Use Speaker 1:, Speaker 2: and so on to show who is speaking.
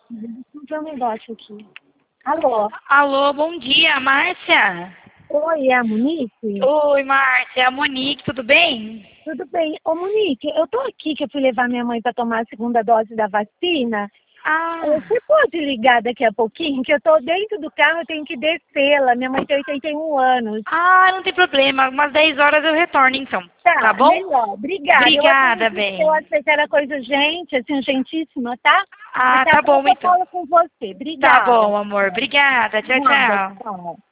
Speaker 1: Deixa eu um negócio aqui. Alô?
Speaker 2: Alô, bom dia, Márcia.
Speaker 1: Oi, é a Monique?
Speaker 2: Oi, Márcia, é a Monique, tudo bem?
Speaker 1: Tudo bem? Ô, Monique, eu tô aqui que eu fui levar minha mãe para tomar a segunda dose da vacina.
Speaker 2: Ah,
Speaker 1: Você pode ligar daqui a pouquinho? Que eu tô dentro do carro, eu tenho que descê-la. Minha mãe tem 81 anos.
Speaker 2: não tem problema, umas 10 horas eu retorno então, tá
Speaker 1: Tá,
Speaker 2: bom?
Speaker 1: melhor. Obrigada.
Speaker 2: Obrigada,
Speaker 1: Eu
Speaker 2: bem.
Speaker 1: achei que era coisa urgente, assim, urgentíssima, tá?
Speaker 2: Ah,
Speaker 1: Daqui a
Speaker 2: tá
Speaker 1: pouco
Speaker 2: bom
Speaker 1: eu
Speaker 2: então.
Speaker 1: falo com você.
Speaker 2: Tá
Speaker 1: Obrigada.
Speaker 2: bom, amor, obrigada, tchau,
Speaker 1: Nada,
Speaker 2: tchau.
Speaker 1: tchau.